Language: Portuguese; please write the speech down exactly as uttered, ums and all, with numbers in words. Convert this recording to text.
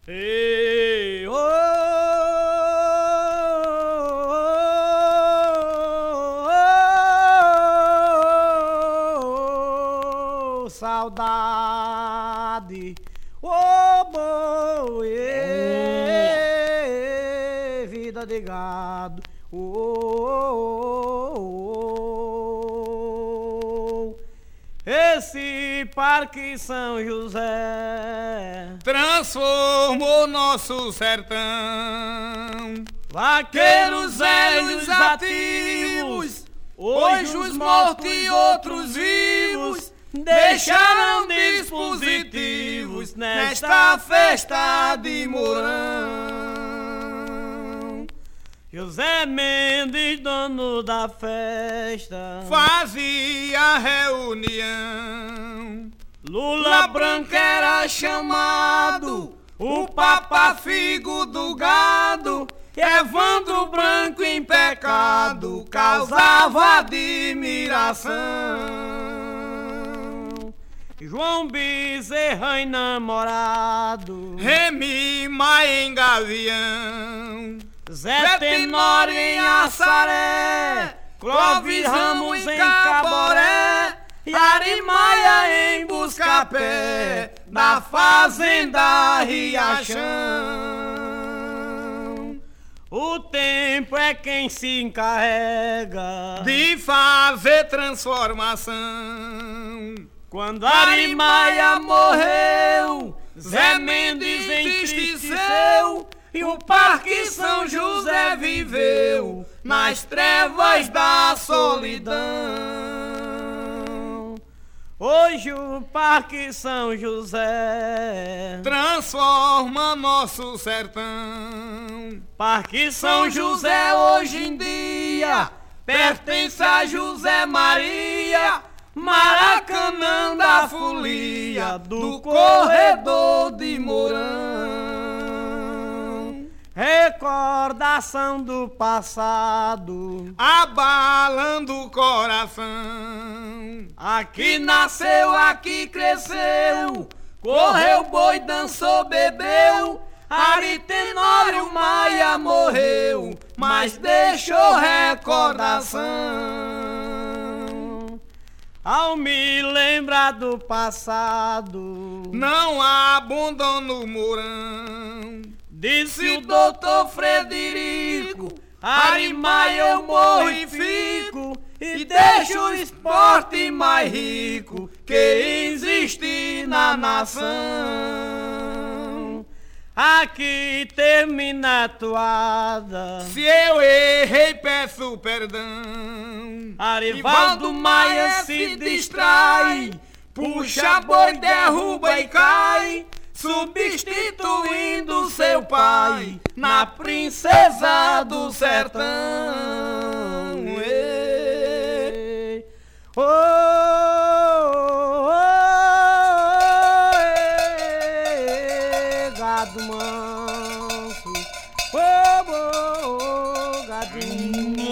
Ei, oh, oh, oh, saudade, oh, boi, eh, vida de gado, oh, oh, oh, oh. Esse Parque São José transformou nosso sertão. Vaqueiros velhos ativos, hoje os mortos e outros vivos, deixaram dispositivos nesta festa de Mourão. José Mendes, dono da festa, fazia reunião. Lula Branco era chamado, o Papa Figo do gado, Evandro Branco em pecado causava admiração. João Bezerra enamorado, Remy em Gavião, Zé Tenório em Assaré, Clóvis Ramos em Caboré, e Arimaia em Buscapé, da fazenda Riachão. O tempo é quem se encarrega de fazer transformação. Quando Arimaia morreu, Zé Mendes entristeceu, e o Parque São José viveu nas trevas da solidão. Hoje o Parque São José transforma nosso sertão. Parque São José hoje em dia pertence a José Maria, Maracanã da folia do corredor de Mourão. Recordação do passado abalando o coração. Aqui nasceu, aqui cresceu, correu boi, dançou, bebeu. Ari Tenório Maia morreu, mas deixou recordação. Ao me lembrar do passado, não abandono o Mourão. Disse o doutor Frederico, Arimaia eu morro e fico, e deixo o esporte mais rico que existe na nação. Aqui termina a toada, se eu errei peço perdão. Arivaldo Maia se distrai, puxa boi, derruba e cai, substituindo seu pai na princesa do sertão. Ei, oh, oh, oh, ei, gado manso, oh, oh, oh, gadinho.